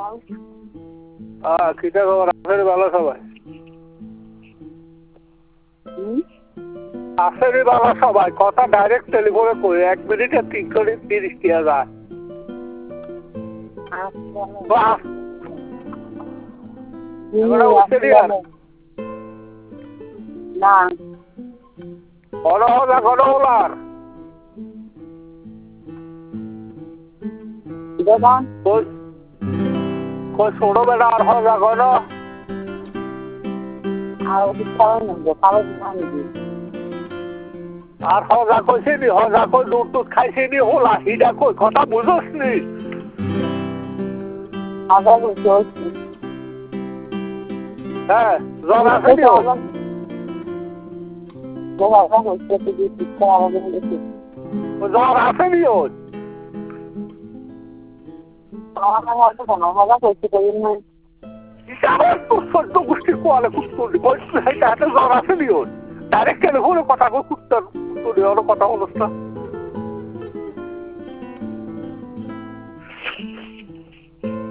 কিটা খবর আছে ভালো সবাই? আছে ভালো সবাই, কথা ডাইরেক্ট টেলিফোনে কই 1 মিনিটে 330 টাকা যায়। না গণওলার দেখুন ছোট বেটা আর হজা গণ আর হজা কইছে নি, হজা কই দুধ টুধ খাইছে নি, হোলা হিডা কই কথা বুঝোস নি? হ্যাঁ জ্বর আছে নি? জ্বর আছে নি? ওর 14 গোষ্ঠী কোয়ালে কুত্তরি জ্বর আছে নি? ওর ডাইরেক্ট টেলিফোনে কথা কই কুত্তর কথা অনুষ্ঠান